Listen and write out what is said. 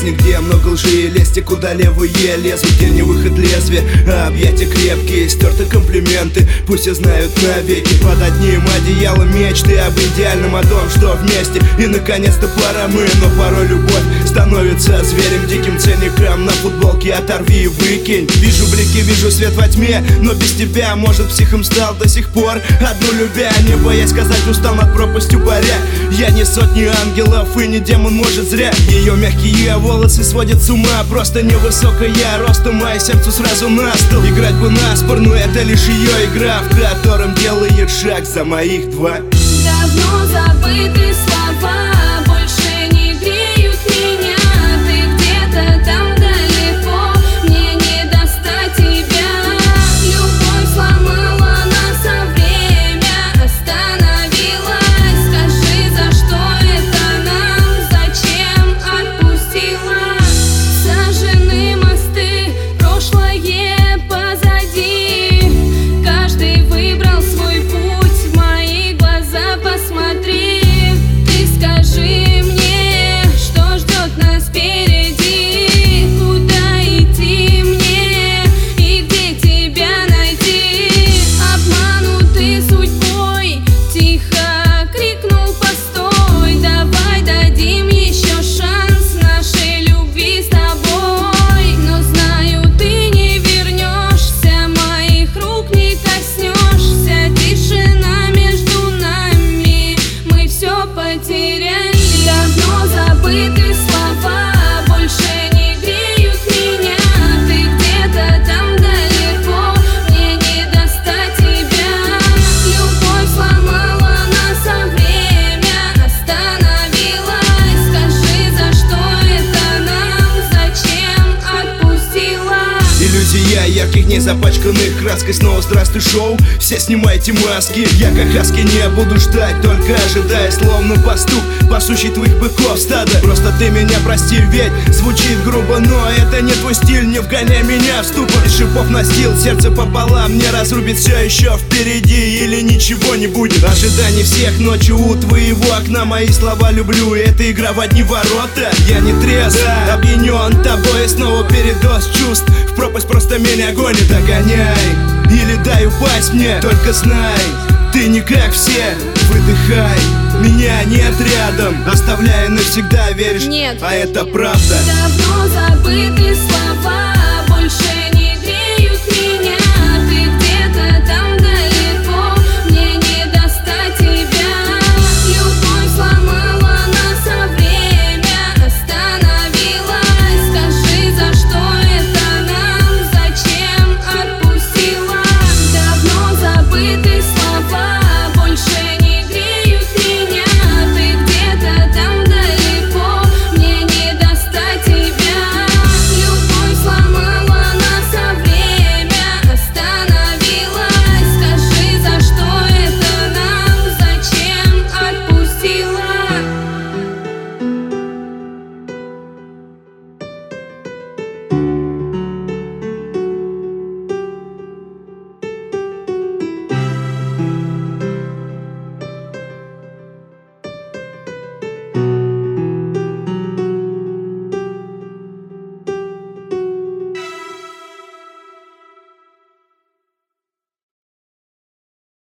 жизни, где много лжи и лести, куда левые лезут, где не выход лезвия, а объятия крепкие, стерты комплименты, пусть все знают навеки. Под одним одеялом мечты об идеальном, о том, что вместе, и наконец-то пора мы. Но порой любовь становится зверем, диким ценником на футболке оторви и выкинь. Вижу блики, вижу свет во тьме, но без тебя, может, психом стал до сих пор, одну любя, не боясь сказать, устал над пропастью паря. Я не сотни ангелов и не демон, может, зря. Ее мягкие волосы сводят с ума, просто невысокая ростом, а сердцу сразу настал. Играть бы наспор, но это лишь ее игра, в котором делает шаг за моих два. Давно забыты слова больше не греют меня. Ты где-то там далеко, мне не достать тебя. Любовь сломала нас, а время остановилось. Скажи, за что это нам, зачем отпустила? Сожжены мосты, прошлое позади. Каждый выбрал свой путь, в мои глаза посмотри. Ты скажи мне, что ждет нас впереди. Куда идти мне и где тебя найти? Обманутый судьбой, тихо крикнул постой. Давай дадим еще шанс нашей любви с тобой. Но знаю, ты не вернешься, моих рук не коснешься. Тишина между нами, мы все потеряли. Давно забыты слова больше не греют меня. Ты где-то там далеко, мне не достать тебя. Любовь сломала нас, а время остановилось. Скажи, за что это нам, зачем отпустила? Иллюзия ярких дней, запачканных краской, снова здравствуй шоу. Все снимайте маски, я как хаски не буду ждать, только ожидая, словно пастух, пасущий твоих быков стада. Просто ты меня прости, ведь звучит грубо, но это не твой стиль, не вгоняй меня в ступор. Из шипов настил, сердце пополам не разрубит, все еще впереди или ничего не будет. Ожиданий всех ночью у твоего окна, мои слова люблю, и это игра в одни ворота. Я не трезв, опьянен тобой, и снова передоз чувств, в пропасть просто меня гонит. Догоняй или дай упасть мне, только знай, ты не как все. Выдыхай, меня нет рядом, оставляя навсегда, веришь? Нет. А это правда. Давно забыты слова